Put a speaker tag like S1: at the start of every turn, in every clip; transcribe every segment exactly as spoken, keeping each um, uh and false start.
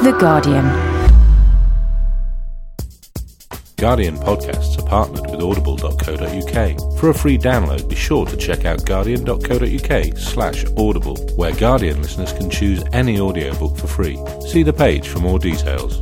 S1: The Guardian.
S2: Guardian podcasts are partnered with audible dot co dot uk. For a free download, be sure to check out guardian dot co dot uk slash audible, where Guardian listeners can choose any audiobook for free. See the page for more details.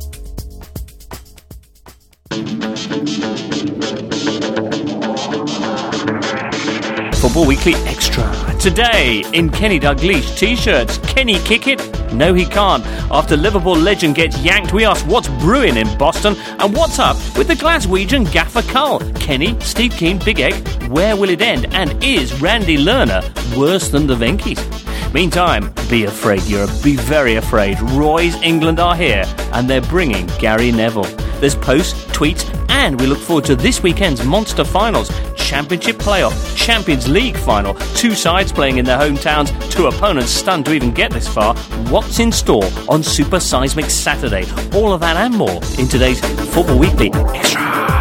S3: Football Weekly Extra. Today, in Kenny Dalglish t-shirts, can he kick it? No, he can't. After Liverpool legend gets yanked, we ask what's brewing in Boston and what's up with the Glaswegian gaffer Carl. Kenny, Steve Keane, Big Egg, where will it end? And is Randy Lerner worse than the Venkies? Meantime, be afraid, Europe. Be very afraid. Roy's England are here, and they're bringing Gary Neville. There's posts, tweets, and we look forward to this weekend's monster finals. Championship playoff, Champions League final. Two sides playing in their hometowns, two opponents stunned to even get this far. What's in store on Super Seismic Saturday? All of that and more in today's Football Weekly Extra.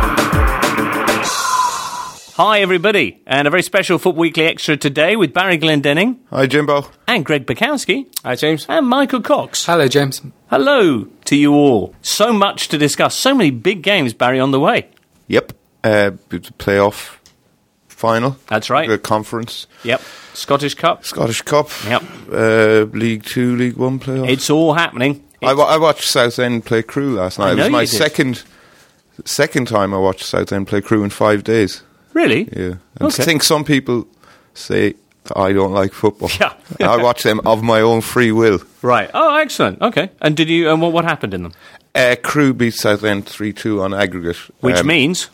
S3: Hi everybody, and a very special Football Weekly Extra today with Barry Glendenning.
S4: Hi Jimbo.
S3: And Greg Bukowski.
S5: Hi James.
S3: And Michael Cox.
S6: Hello James.
S3: Hello to you all. So much to discuss, so many big games, Barry, on the way.
S4: Yep, uh, playoff final.
S3: That's right.
S4: The conference.
S3: Yep. Scottish Cup.
S4: Scottish Cup.
S3: Yep.
S4: Uh, League Two, League One playoff.
S3: It's all happening. It's
S4: I, w- I watched Southend play Crewe last night.
S3: I
S4: It
S3: know
S4: was my
S3: you did.
S4: second second time I watched Southend play Crewe in five days.
S3: Really?
S4: Yeah. And
S3: Okay.
S4: I think some people say that I don't like football.
S3: Yeah.
S4: I watch them of my own free will.
S3: Right. Oh, excellent. Okay. And did you? And what, what happened in them?
S4: Uh, Crewe beat Southend three two on aggregate.
S3: Which
S4: um,
S3: means?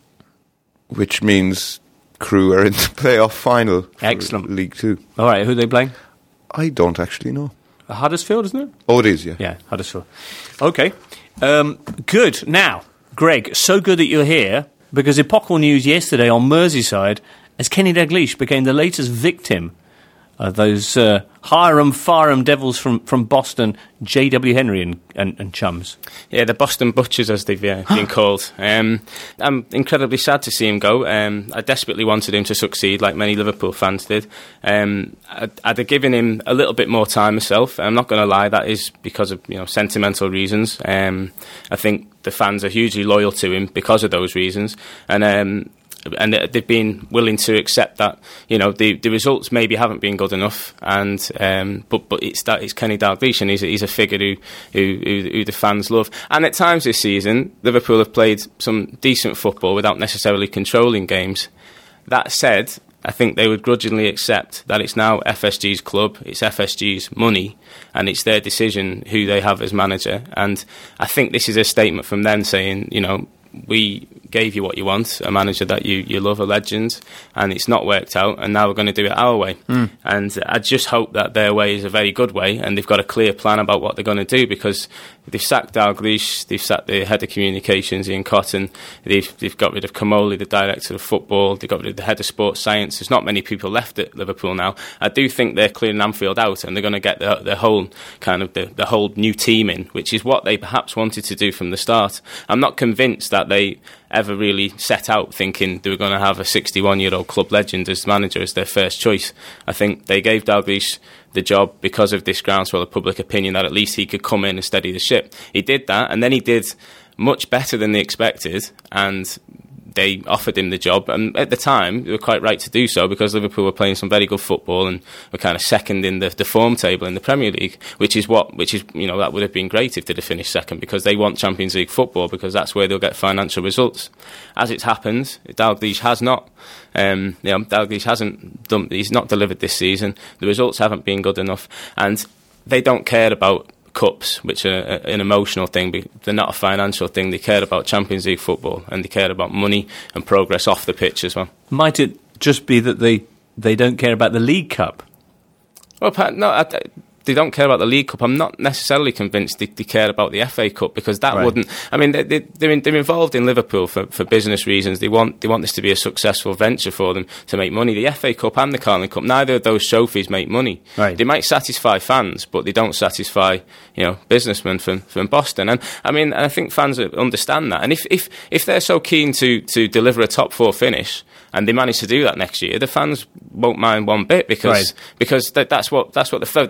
S4: Which means Crewe are in the playoff final for
S3: Excellent.
S4: League Two.
S3: All right. Who are they playing?
S4: I don't actually know.
S3: Huddersfield, isn't it?
S4: Oh, it is, yeah.
S3: Yeah, Huddersfield. Okay. Um, good. Now, Greg, so good that you're here, because epochal news yesterday on Merseyside as Kenny Dalglish became the latest victim of those uh, Hiram Farham Devils from, from Boston, J W Henry and, and, and chums.
S5: Yeah, the Boston Butchers, as they've uh, been called. Um, I'm incredibly sad to see him go. Um, I desperately wanted him to succeed, like many Liverpool fans did. Um, I'd, I'd have given him a little bit more time myself. I'm not going to lie, that is because of you know sentimental reasons. Um, I think the fans are hugely loyal to him because of those reasons, and. Um, And they've been willing to accept that, you know, the, the results maybe haven't been good enough, and um, but but it's that it's Kenny Dalglish, and he's a, he's a figure who, who who who the fans love. And at times this season, Liverpool have played some decent football without necessarily controlling games. That said, I think they would grudgingly accept that it's now F S G's club, it's F S G's money, and it's their decision who they have as manager. And I think this is a statement from them saying, you know, we gave you what you want, a manager that you, you love, a legend, and it's not worked out, and now we're going to do it our way. Mm. And I just hope that their way is a very good way, and they've got a clear plan about what they're going to do, because they've sacked Dalglish, they've sacked the head of communications, Ian Cotton, they've, they've got rid of Comolli, the director of football, they've got rid of the head of sports science. There's not many people left at Liverpool now. I do think they're clearing Anfield out, and they're going to get the, the whole kind of the, the whole new team in, which is what they perhaps wanted to do from the start. I'm not convinced that they ever really set out thinking they were going to have a sixty-one-year-old club legend as manager as their first choice. I think they gave Dalglish the job because of this groundswell of public opinion that at least he could come in and steady the ship. He did that, and then he did much better than they expected, and they offered him the job, and at the time they were quite right to do so, because Liverpool were playing some very good football and were kind of second in the, the form table in the Premier League, which is what which is you know that would have been great if they'd have finished second, because they want Champions League football, because that's where they'll get financial results. As it's happened, Dalglish has not. Um, you know, Dalglish hasn't done. He's not delivered this season. The results haven't been good enough, and they don't care about cups, which are an emotional thing. They're not a financial thing. They care about Champions League football, and they care about money and progress off the pitch as well.
S3: Might it just be that they, they don't care about the League Cup?
S5: Well, no, I, they don't care about the League Cup. I'm not necessarily convinced they, they care about the F A Cup, because that right. wouldn't. I mean, they, they, they're, in, they're involved in Liverpool for, for business reasons. They want they want this to be a successful venture for them to make money. The F A Cup and the Carling Cup, neither of those trophies make money.
S3: Right.
S5: They might satisfy fans, but they don't satisfy you know businessmen from, from Boston. And I mean, I think fans understand that. And if if, if they're so keen to, to deliver a top four finish, and they manage to do that next year, the fans won't mind one bit, because
S3: right.
S5: because that, that's what that's what the, the fans want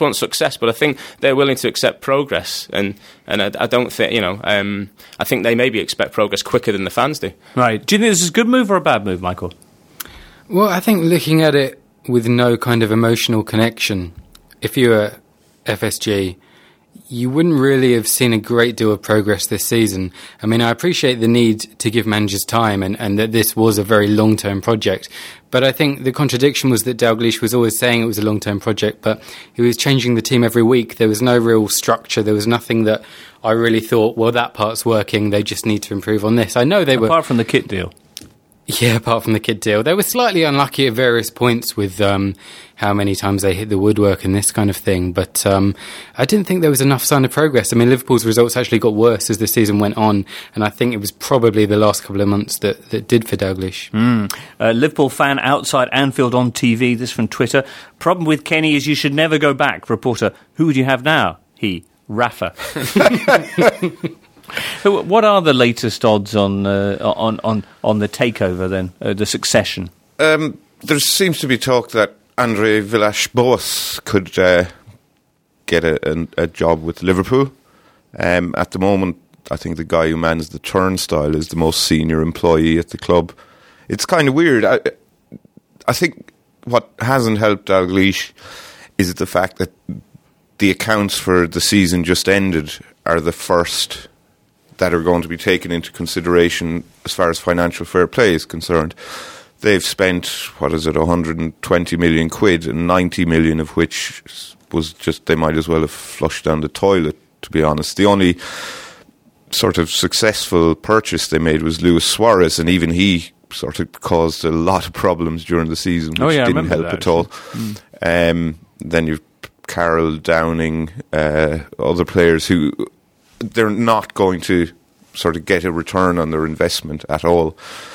S5: want success, but I think they're willing to accept progress, and and I, I don't think you know. Um, I think they maybe expect progress quicker than the fans do.
S3: Right? Do you think this is a good move or a bad move, Michael?
S1: Well, I think looking at it with no kind of emotional connection, if you were F S G, you wouldn't really have seen a great deal of progress this season. I mean, I appreciate the need to give managers time and, and that this was a very long-term project. But I think the contradiction was that Dalglish was always saying it was a long-term project, but he was changing the team every week. There was no real structure. There was nothing that I really thought, well, that part's working. They just need to improve on this. I know they
S3: Apart
S1: were...
S3: Apart from the kit deal.
S1: Yeah, apart from the kid deal. They were slightly unlucky at various points with um, how many times they hit the woodwork and this kind of thing. But um, I didn't think there was enough sign of progress. I mean, Liverpool's results actually got worse as the season went on. And I think it was probably the last couple of months that, that did for Dalglish.
S3: Mm. Uh, Liverpool fan outside Anfield on T V. This from Twitter. Problem with Kenny is you should never go back. Reporter, who would you have now? He, Rafa. What are the latest odds on uh, on on on the takeover then, uh, the succession?
S4: Um, there seems to be talk that Andre Villas-Boas could uh, get a, a, a job with Liverpool. Um, at the moment, I think the guy who mans the turnstile is the most senior employee at the club. It's kind of weird. I, I think what hasn't helped Dalglish is the fact that the accounts for the season just ended are the first that are going to be taken into consideration as far as financial fair play is concerned. They've spent, what is it, one hundred twenty million quid, and ninety million of which was just, they might as well have flushed down the toilet, to be honest. The only sort of successful purchase they made was Luis Suarez, and even he sort of caused a lot of problems during the season, which
S3: oh, yeah,
S4: didn't help
S3: that,
S4: at all. Mm. Um, then you've Carroll, Downing, uh, other players who... they're not going to sort of get a return on their investment at all.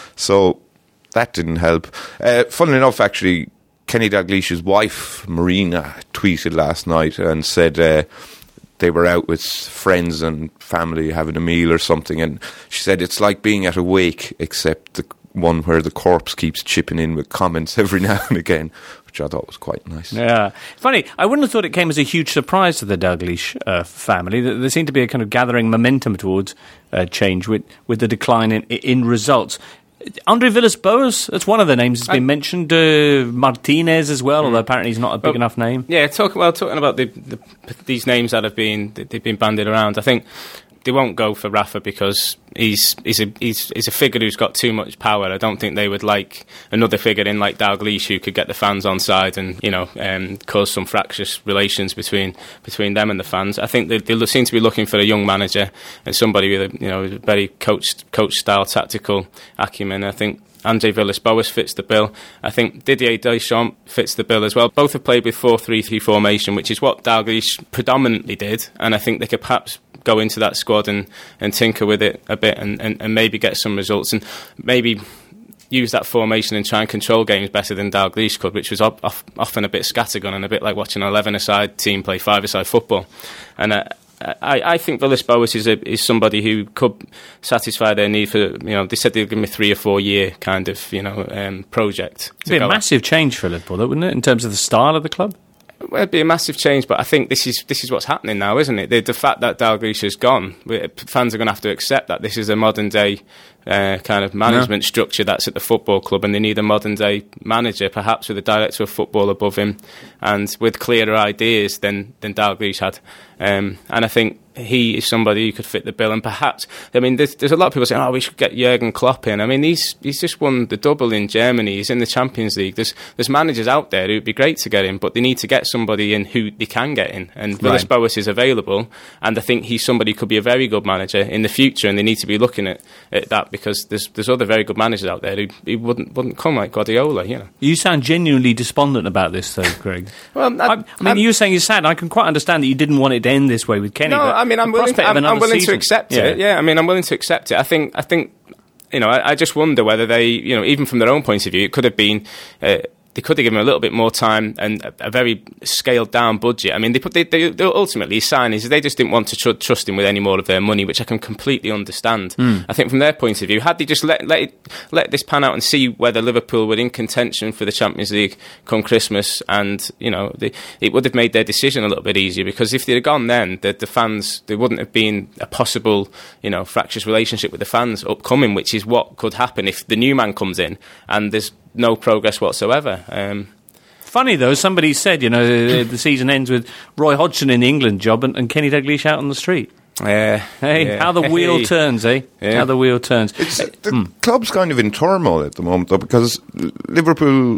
S4: So that didn't help. Uh, funnily enough, actually, Kenny Dalglish's wife, Marina, tweeted last night and said uh, they were out with friends and family having a meal or something, and she said it's like being at a wake, except the one where the corpse keeps chipping in with comments every now and again, which I thought was quite nice.
S3: Yeah. Funny, I wouldn't have thought it came as a huge surprise to the Dalglish uh, family. There seemed to be a kind of gathering momentum towards uh, change with, with the decline in, in results. Andre Villas-Boas, that's one of the names that's been I, mentioned. Uh, Martinez as well, mm. although apparently he's not a big well, enough name.
S5: Yeah, talk, well, talking about the, the, these names that have been they've been bandied around, I think they won't go for Rafa because he's he's a he's, he's a figure who's got too much power. I don't think they would like another figure in like Dalglish who could get the fans on side and you know um, cause some fractious relations between between them and the fans. I think they, they seem to be looking for a young manager and somebody with a you know very coach coach style tactical acumen. I think Andre Villas-Boas fits the bill. I think Didier Deschamps fits the bill as well. Both have played with four three three formation, which is what Dalglish predominantly did, and I think they could perhaps go into that squad and, and tinker with it a bit and, and, and maybe get some results and maybe use that formation and try and control games better than Dalglish could, which was op- off, often a bit scattergun and a bit like watching an eleven-a-side team play five-a-side football. And uh, I, I think Villas-Boas is, a, is somebody who could satisfy their need for, you know, they said they'd give me a three or four year kind of, you know, um, project.
S3: It'd be a massive at. change for Liverpool, though, wouldn't it, in terms of the style of the club?
S5: Well, it'd be a massive change, but I think this is this is what's happening now, isn't it? The, the fact that Dalglish has gone, fans are going to have to accept that this is a modern day uh, kind of management yeah. structure that's at the football club, and they need a modern day manager, perhaps with a director of football above him, and with clearer ideas than than Dalglish had. Um, and I think he is somebody who could fit the bill, and perhaps, I mean, there's, there's a lot of people saying, oh, we should get Jurgen Klopp in. I mean, he's he's just won the double in Germany, he's in the Champions League, there's there's managers out there who would be great to get in, but they need to get somebody in who they can get in, and Villas-Boas is available, and I think he's somebody who could be a very good manager in the future, and they need to be looking at, at that, because there's there's other very good managers out there who, who wouldn't wouldn't come like Guardiola, you know.
S3: You sound genuinely despondent about this, though, Greg.
S5: well,
S3: I, I mean, I'm, you were saying you're sad, I can quite understand that you didn't want it to end this way with Kenny.
S5: No,
S3: but
S5: I mean, I'm willing, I'm, I'm willing to accept
S3: yeah.
S5: it. Yeah, I mean, I'm willing to accept it. I think, I think, you know, I, I just wonder whether they, you know, even from their own point of view, it could have been uh, they could have given him a little bit more time and a, a very scaled down budget. I mean, they put they, they, they ultimately signed is they just didn't want to tr- trust him with any more of their money, which I can completely understand. Mm. I think from their point of view, had they just let let it, let this pan out and see whether Liverpool were in contention for the Champions League come Christmas, and you know, they, it would have made their decision a little bit easier, because if they'd have gone then, the, the fans, there wouldn't have been a possible, you know, fractious relationship with the fans upcoming, which is what could happen if the new man comes in and there's no progress whatsoever. Um,
S3: Funny though, somebody said, you know, the, the season ends with Roy Hodgson in the England job and, and Kenny Dalglish out on the street.
S5: Uh,
S3: hey,
S5: yeah.
S3: how the wheel
S5: Hey.
S3: turns, eh?
S5: Yeah.
S3: How the wheel turns.
S4: It's, the mm. club's kind of in turmoil at the moment, though, because Liverpool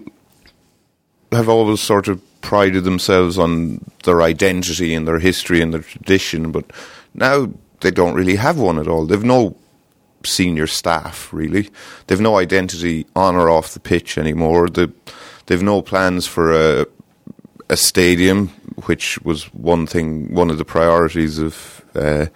S4: have always sort of prided themselves on their identity and their history and their tradition, but now they don't really have one at all. They've no senior staff, really. They've no identity on or off the pitch anymore. They, they've no plans for a, a stadium, which was one thing, one of the priorities of uh,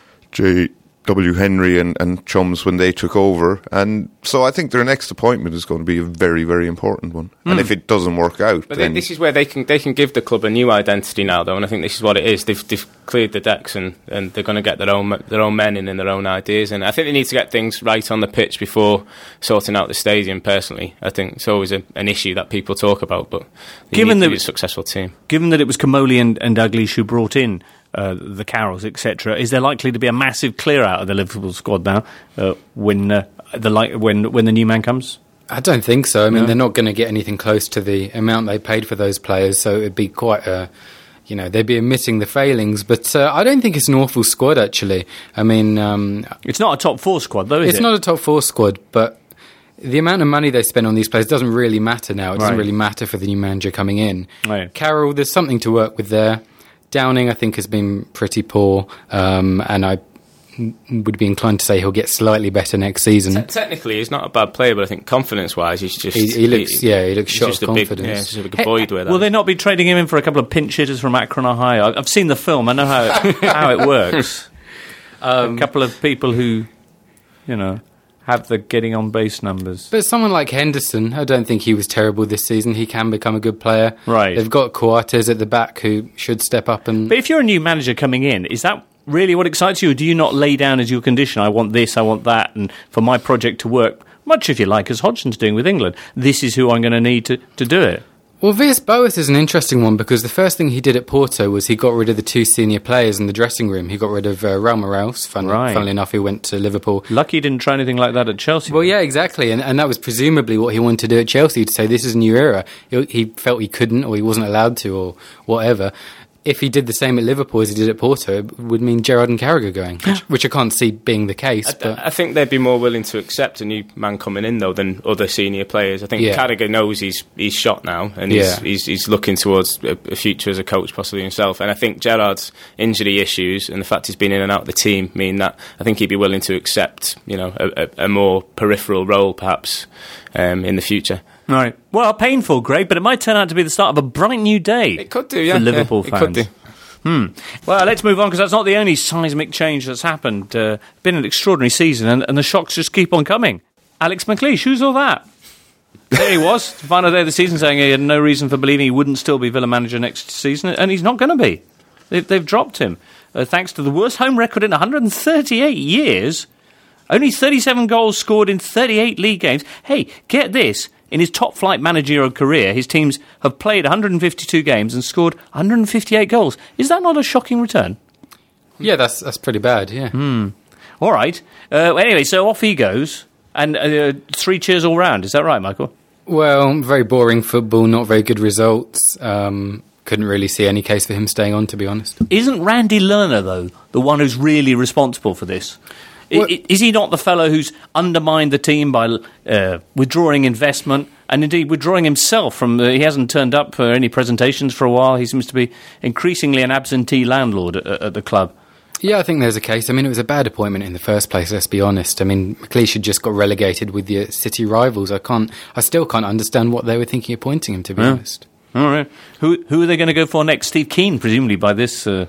S4: J W Henry and, and chums when they took over. And so I think their next appointment is going to be a very, very important one. Mm. And if it doesn't work out,
S5: but
S4: then
S5: this is where they can they can give the club a new identity now, though, and I think this is what it is. They've, they've cleared the decks, and, and they're going to get their own their own men in and their own ideas. And I think they need to get things right on the pitch before sorting out the stadium. Personally, I think it's always a, an issue that people talk about, but given that it's a successful team,
S3: given that it was Comolli and, and Dalglish who brought in Uh, the Carrolls, et cetera. Is there likely to be a massive clear out of the Liverpool squad now uh, when uh, the li- when when the new man comes?
S1: I don't think so. I mean,
S3: No?
S1: they're not going to get anything close to the amount they paid for those players, so it'd be quite a, you know, they'd be admitting the failings. But uh, I don't think it's an awful squad, actually. I mean, um,
S3: It's not a top four squad, though, is
S1: it's
S3: it?
S1: not a top four squad, but the amount of money they spend on these players doesn't really matter now. It doesn't
S3: Right.
S1: really matter for the new manager coming in.
S3: Right.
S1: Carroll, there's something to work with there. Downing, I think, has been pretty poor, um, and I would be inclined to say he'll get slightly better next season.
S5: Te- technically, he's not a bad player, but I think confidence-wise, he's just
S1: He, he looks, yeah, he looks
S5: he's
S1: shot
S5: just
S1: of
S5: a big,
S1: confidence.
S5: yeah, just a big void with that.
S3: Will they not be trading him in for a couple of pinch hitters from Akron or High? I- I've seen the film. I know how it, how it works.
S1: Um,
S3: a couple of people who, you know, have the getting on base numbers.
S1: But someone like Henderson, I don't think he was terrible this season. He can become a good player.
S3: Right.
S1: They've got Coates at the back who should step up and...
S3: But if you're a new manager coming in, is that really what excites you? Or do you not lay down as your condition, I want this, I want that, and for my project to work, much if you like, as Hodgson's doing with England, this is who I'm going to need to, to do it?
S1: Well, Villas-Boas is an interesting one, because the first thing he did at Porto was he got rid of the two senior players in the dressing room. He got rid of uh, Raul Morales, fun,
S3: Right.
S1: funnily enough, who went to Liverpool.
S3: Lucky he didn't try anything like that at Chelsea.
S1: Well, yeah, exactly, and, and that was presumably what he wanted to do at Chelsea, to say this is a new era. He, he felt he couldn't, or he wasn't allowed to, or whatever. If he did the same at Liverpool as he did at Porto, it would mean Gerrard and Carragher going, which, which I can't see being the case.
S5: I,
S1: but
S5: I think they'd be more willing to accept a new man coming in, though, than other senior players. I think
S1: Yeah.
S5: Carragher knows he's he's shot now, and he's,
S1: Yeah.
S5: he's he's looking towards a, a future as a coach, possibly himself. And I think Gerrard's injury issues and the fact he's been in and out of the team mean that I think he'd be willing to accept, you know, a, a, a more peripheral role, perhaps, um, in the future.
S3: Right. Well, painful, Greg, but it might turn out to be the start of a bright new day.
S5: It could do, yeah.
S3: For Liverpool
S5: yeah,
S3: fans.
S5: It could do.
S3: Hmm. Well, let's move on, because that's not the only seismic change that's happened. Uh, been an extraordinary season, and, and the shocks just keep on coming. Alex McLeish, who's all that? There he was, the final day of the season, saying he had no reason for believing he wouldn't still be Villa manager next season, and he's not going to be. They've, they've dropped him, uh, thanks to the worst home record in one hundred thirty-eight years. Only thirty-seven goals scored in thirty-eight league games. Hey, get this. In his top-flight managerial career, his teams have played one hundred fifty-two games and scored one hundred fifty-eight goals. Is that not a shocking return?
S1: yeah, that's that's pretty bad, yeah.
S3: Hmm. All right. Uh, anyway, so off he goes, and uh, three cheers all round. Is that right, Michael?
S1: Well, very boring football, not very good results. Um, couldn't really see any case for him staying on, to be honest.
S3: Isn't Randy Lerner, though, the one who's really responsible for this? I-
S1: Well-
S3: I- Is he not the fellow who's undermined the team by uh, withdrawing investment and indeed withdrawing himself from... Uh, he hasn't turned up for any presentations for a while. He seems to be increasingly an absentee landlord at, at the club.
S1: Yeah, I think there's a case. I mean, it was a bad appointment in the first place, let's be honest. I mean, McLeish had just got relegated with the City rivals. I can't, I still can't understand what they were thinking of appointing him, to be
S3: Yeah.
S1: honest.
S3: All right. Who who are they going to go for next? Steve Keane, presumably, by this uh,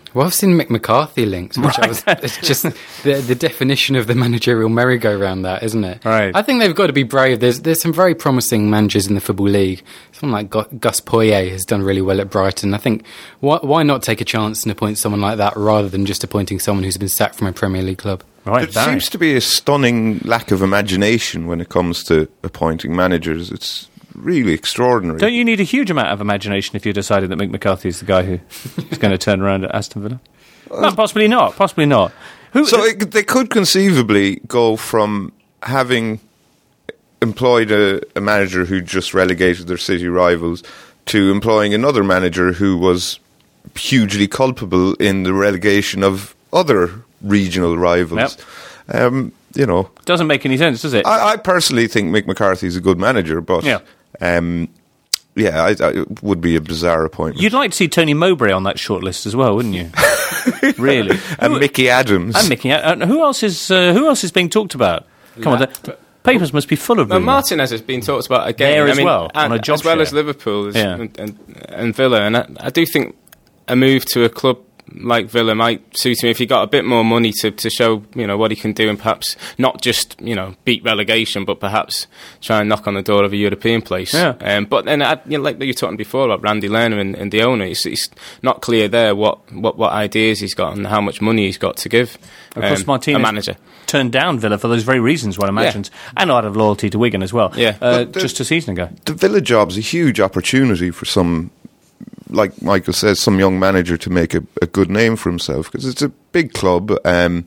S1: Well, I've seen Mick McCarthy linked, which I was, it's just the, the definition of the managerial merry-go-round, that, isn't it?
S3: Right.
S1: I think they've got to be brave. There's there's some very promising managers in the Football League. Someone like Gu- Gus Poyet has done really well at Brighton. I think, why, why not take a chance and appoint someone like that rather than just appointing someone who's been sacked from a Premier League club?
S3: Right,
S4: There seems to be a stunning lack of imagination when it comes to appointing managers. It's really extraordinary.
S3: Don't you need a huge amount of imagination if you decided that Mick McCarthy is the guy who is going to turn around at Aston Villa? No, possibly not. Possibly not. Who,
S4: So it, they could conceivably go from having employed a, a manager who just relegated their city rivals to employing another manager who was hugely culpable in the relegation of other regional rivals.
S3: Yep.
S4: Um, you know,
S3: doesn't make any sense, does it?
S4: I, I personally think Mick McCarthy is a good manager, but
S3: Yeah.
S4: um, yeah, I, I, it would be a bizarre appointment.
S3: You'd like to see Tony Mowbray on that short list as well, wouldn't you? Really?
S4: and
S3: Who-
S4: Mickey Adams.
S3: And Mickey. Uh, who else is uh, Who else is being talked about? Come on, the papers must be full of
S5: Well,
S3: rumour.
S5: Martinez has been talked about again.
S3: There
S5: I
S3: as
S5: mean,
S3: well,
S5: and,
S3: on a job
S5: as well
S3: share.
S5: as Liverpool as,
S3: Yeah.
S5: and, and, and Villa. And I, I do think a move to a club like Villa might suit him if he got a bit more money to, to show, you know, what he can do, and perhaps not just, you know, beat relegation, but perhaps try and knock on the door of a European place.
S3: Yeah.
S5: Um, but then, I, you know, like you were talking before about Randy Lerner and, and the owner, it's, it's not clear there what, what, what ideas he's got and how much money he's got to give
S3: Of course,
S5: um,
S3: Martinez
S5: a manager.
S3: turned down Villa for those very reasons, one imagines, and out of loyalty to Wigan as well.
S5: Yeah.
S3: uh,
S4: But the-
S3: just a season ago.
S4: the Villa job's a huge opportunity for some, like Michael says, some young manager to make a, a good name for himself, because it's a big club, um,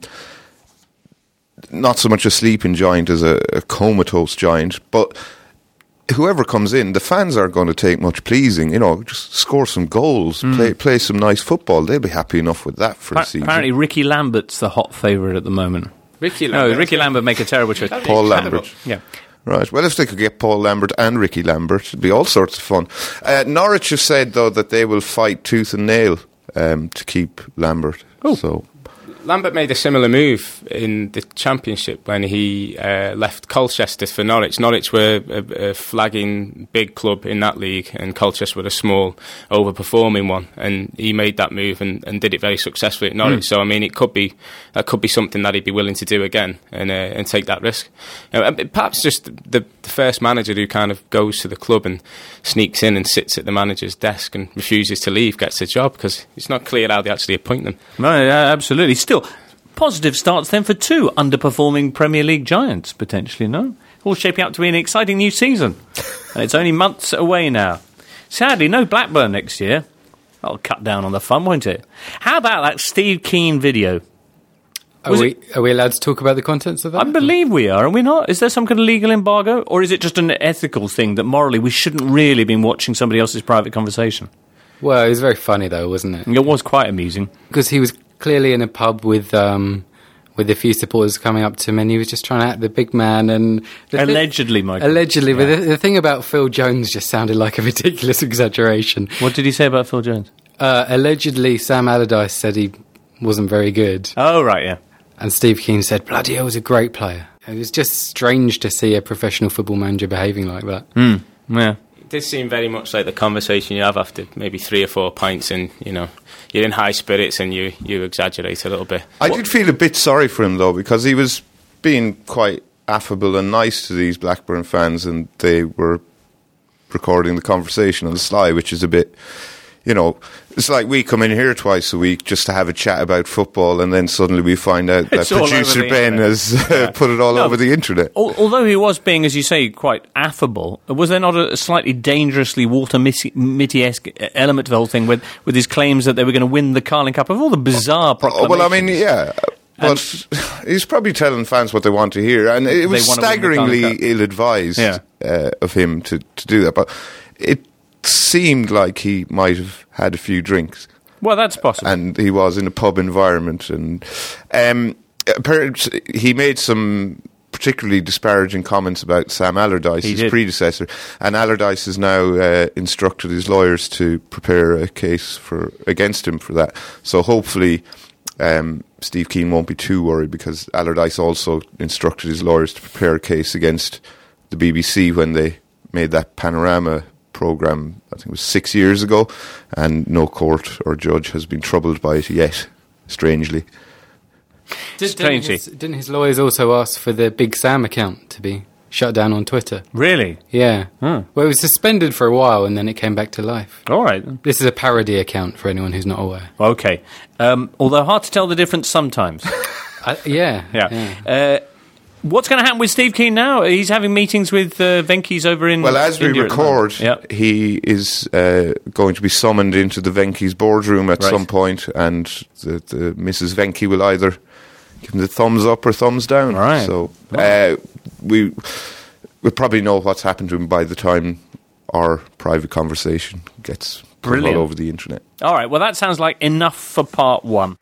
S4: not so much a sleeping giant as a, a comatose giant, but whoever comes in, the fans aren't going to take much pleasing. You know, just score some goals, play play some nice football. They'll be happy enough with that for
S3: Pa-
S4: a season.
S3: apparently, Ricky Lambert's the hot favourite at the moment.
S5: Ricky
S3: No,
S5: Lambert.
S3: Ricky Lambert make a terrible choice.
S5: That'd be
S4: Paul
S5: incredible.
S4: Lambert.
S3: Yeah.
S4: Right. Well, if they could get Paul Lambert and Ricky Lambert, it'd be all sorts of fun. Uh, Norwich have said, though, that they will fight tooth and nail um, to keep Lambert.
S3: Oh.
S4: So
S5: Lambert made a similar move in the Championship when he uh, left Colchester for Norwich. Norwich were a, a flagging big club in that league, and Colchester were a small, overperforming one. And he made that move and, and did it very successfully at Norwich. Mm. So I mean, it could be that could be something that he'd be willing to do again and uh, and take that risk. You know, perhaps just the, the first manager who kind of goes to the club and sneaks in and sits at the manager's desk and refuses to leave gets a job, because it's not clear how they actually appoint them.
S3: No, yeah, absolutely. Still, positive starts then for two underperforming Premier League giants, potentially, no? All shaping up to be an exciting new season. And it's only months away now. Sadly, no Blackburn next year. That'll cut down on the fun, won't it? How about that Steve Keane video?
S1: Are
S3: Was
S1: we, are we allowed to talk about the contents of that?
S3: I believe we are, are we not? Is there some kind of legal embargo? Or is it just an ethical thing that morally we shouldn't really be watching somebody else's private conversation?
S1: Well, it was very funny, though, wasn't it?
S3: It was quite amusing.
S1: Because he was clearly in a pub with um, with a few supporters coming up to him, and he was just trying to act the big man. And the thi-
S3: Allegedly, Michael.
S1: allegedly, but
S3: Yeah.
S1: the, the thing about Phil Jones just sounded like a ridiculous exaggeration.
S3: What did he say about Phil Jones?
S1: Uh, allegedly, Sam Allardyce said he wasn't very good,
S3: Oh, right, yeah.
S1: and Steve Keane said, "Bloody hell, he was a great player." It was just strange to see a professional football manager behaving like that.
S3: Mm, yeah.
S5: It did seem very much like the conversation you have after maybe three or four pints, and you know you're in high spirits and you, you exaggerate a little bit.
S4: I did feel a bit sorry for him, though, because he was being quite affable and nice to these Blackburn fans, and they were recording the conversation on the sly, which is a bit, you know, it's like we come in here twice a week just to have a chat about football, and then suddenly we find out that
S3: It's all over
S4: producer
S3: the
S4: Ben
S3: internet.
S4: has uh, put it all
S3: No,
S4: over the internet.
S3: Al- Although he was being, as you say, quite affable, was there not a slightly dangerously Walter Mitty- Mitty-esque element to the whole thing with, with his claims that they were going to win the Carling Cup, of all the bizarre
S4: Oh,
S3: proclamations?
S4: well, I mean, yeah. But he's probably telling fans what they want to hear, and it was
S3: wanna win the
S4: staggeringly
S3: Carling Cup.
S4: ill-advised
S3: Yeah.
S4: uh, of him to, to do that. But it seemed like he might have had a few drinks,
S3: Well, that's possible.
S4: and he was in a pub environment, and um, apparently he made some particularly disparaging comments about Sam Allardyce,
S3: He
S4: his
S3: did.
S4: predecessor, and Allardyce has now uh, instructed his lawyers to prepare a case for against him for that. So hopefully um, Steve Keane won't be too worried, because Allardyce also instructed his lawyers to prepare a case against the B B C when they made that Panorama programme, I think it was six years ago, and no court or judge has been troubled by it yet, strangely.
S1: Did, didn't, his, didn't his lawyers also ask for the Big Sam account to be shut down on Twitter?
S3: Really?
S1: Yeah.
S3: Huh.
S1: Well, it was suspended for a while and then it came back to life.
S3: All right.
S1: This is a parody account for anyone who's not aware.
S3: Okay. Um, although hard to tell the difference sometimes.
S1: uh, yeah.
S3: Yeah.
S1: yeah.
S3: Uh, what's going to happen with Steve Keane now? He's having meetings with uh, Venky's over in
S4: Well, as
S3: India
S4: we record,
S3: yep.
S4: he is uh, going to be summoned into the Venky's boardroom at
S3: right.
S4: some point, and the, the Missus Venky will either give him the thumbs up or thumbs down.
S3: Right.
S4: So uh, we we'll probably know what's happened to him by the time our private conversation gets put
S3: Brilliant.
S4: all over the internet.
S3: All right, well, that sounds like enough for part one.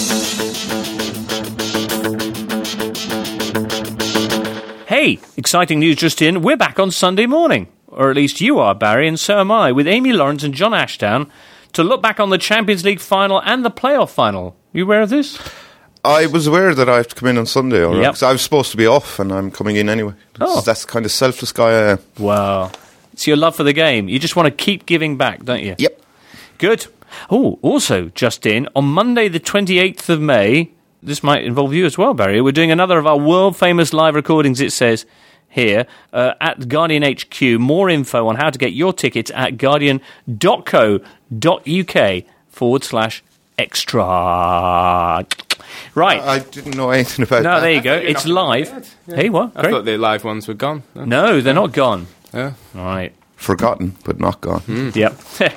S3: Hey, exciting news just in. We're back on Sunday morning. Or at least you are, Barry, and so am I, with Amy Lawrence and John Ashdown to look back on the Champions League final and the playoff final. You aware of this?
S4: I was aware that I have to come in on Sunday, all right?
S3: Yep.
S4: 'Cause I was supposed to be off, and I'm coming in anyway. That's,
S3: Oh.
S4: that's the kind of selfless guy I am.
S3: Wow. It's your love for the game. You just want to keep giving back, don't you?
S4: Yep.
S3: Good. Oh, also, just in, on Monday the twenty-eighth of May, this might involve you as well, Barry, we're doing another of our world-famous live recordings, it says here, uh, at Guardian H Q. More info on how to get your tickets at guardian.co.uk forward slash extra. Right.
S4: I didn't know anything about
S3: No,
S4: that.
S3: there you go. It's live. Hey, what?
S5: I
S3: Great.
S5: thought the live ones were gone.
S3: No, they're not gone.
S5: Yeah.
S3: All right.
S4: Forgotten, but not gone.
S3: Yep.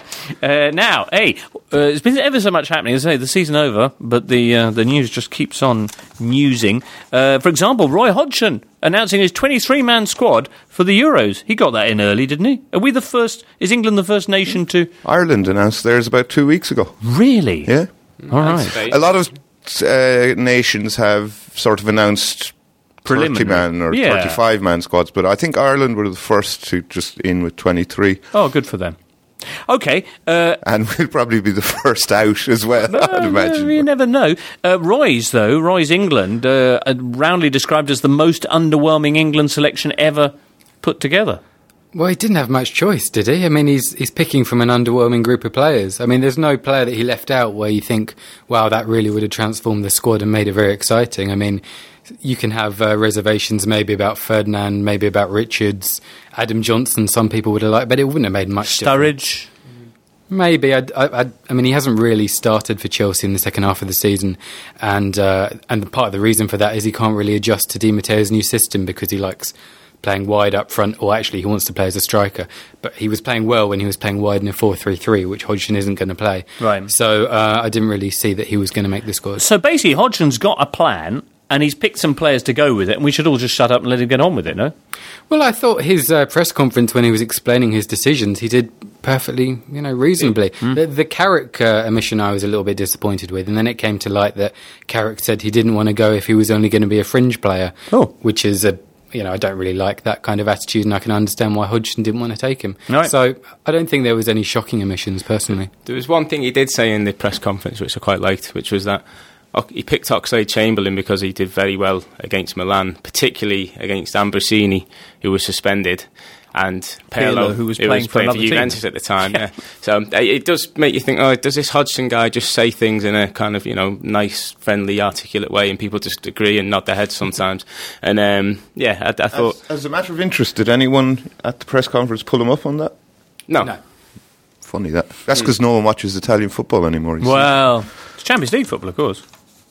S3: uh, now, hey, uh, there's been ever so much happening. As I say, the season over, but the uh, the news just keeps on newsing. Uh, for example, Roy Hodgson announcing his twenty-three man squad for the Euros. He got that in early, didn't he? Are we the first? Is England the first nation to?
S4: Ireland announced theirs about two weeks ago.
S3: Really?
S4: Yeah.
S3: All
S5: And
S3: right.
S5: Spain.
S4: A lot of uh, nations have sort of announced
S3: Preliminary.
S4: thirty man or
S3: Yeah.
S4: thirty-five man squads, but I think Ireland were the first to just in with twenty-three,
S3: Oh, good for them. Okay. Uh,
S4: and we'll probably be the first out as well, I'd
S3: Uh,
S4: imagine.
S3: you never know. Uh, Roy's, though, Roy's England, uh, uh, roundly described as the most underwhelming England selection ever put together.
S1: Well, he didn't have much choice, did he? I mean, he's he's picking from an underwhelming group of players. I mean, there's no player that he left out where you think, wow, that really would have transformed the squad and made it very exciting. I mean, you can have uh, reservations maybe about Ferdinand, maybe about Richards, Adam Johnson, some people would have liked, but it wouldn't have made much difference.
S3: Sturridge.
S1: Maybe. I, I, I, I mean, he hasn't really started for Chelsea in the second half of the season, and uh, and part of the reason for that is he can't really adjust to Di Matteo's new system because he likes playing wide up front, or actually he wants to play as a striker. But he was playing well when he was playing wide in a four three three, which Hodgson isn't going to play.
S3: Right.
S1: So uh, I didn't really see that he was going to make the squad.
S3: So basically, Hodgson's got a plan, and he's picked some players to go with it, and we should all just shut up and let him get on with it, no?
S1: Well, I thought his uh, press conference when he was explaining his decisions, he did perfectly, you know, reasonably.
S3: Mm.
S1: The, the Carrick uh, omission I was a little bit disappointed with, and then it came to light that Carrick said he didn't want to go if he was only going to be a fringe player,
S3: Oh.
S1: which is a, you know, I don't really like that kind of attitude, and I can understand why Hodgson didn't want to take him.
S3: Right.
S1: So I don't think there was any shocking omissions, personally.
S5: There was one thing he did say in the press conference which I quite liked, which was that O- he picked Oxlade-Chamberlain because he did very well against Milan, particularly against Ambrosini, who was suspended, and
S3: Pirlo,
S5: Pirlo,
S3: who was playing for another team.
S5: Juventus at the time. Yeah. So um, it does make you think, oh, does this Hodgson guy just say things in a kind of, you know, nice, friendly, articulate way, and people just agree and nod their heads sometimes? And um, yeah, I, I thought...
S4: As, as a matter of interest, did anyone at the press conference pull him up on that?
S5: No.
S1: No.
S4: Funny that. That's because no one watches Italian football anymore, you see.
S3: Well, it's Champions League football, of course.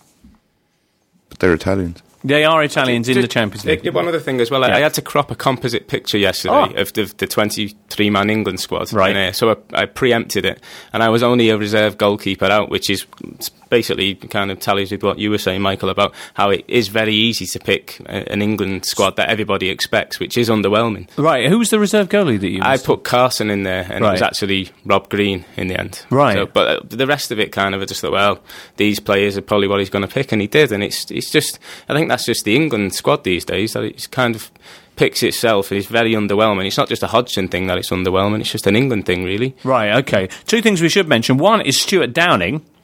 S4: But they're Italians.
S3: They are Italians in
S5: Just-
S3: the Champions League.
S5: uh, One other thing as well, I,
S3: Yeah.
S5: I had to crop a composite picture yesterday
S3: Oh.
S5: of the, the twenty-three man England squad.
S3: Right.
S5: And, uh, so I, I preempted it, and I was only a reserve goalkeeper out, which is basically kind of tallies with what you were saying, Michael, about how it is very easy to pick a, an England squad that everybody expects, which is underwhelming.
S3: Right, who was the reserve goalie that you
S5: I
S3: missed?
S5: put Carson in there, and it was
S3: Right.
S5: actually Rob Green in the end.
S3: Right.
S5: So, but uh, the rest of it kind of, I just thought, well, these players are probably what he's going to pick, and he did. And it's it's just, I think that's just the England squad these days, that it's kind of picks itself, and it's very underwhelming. It's not just a Hodgson thing that it's underwhelming, it's just an England thing, really.
S3: Right, okay. Two things we should mention. One is Stuart Downing,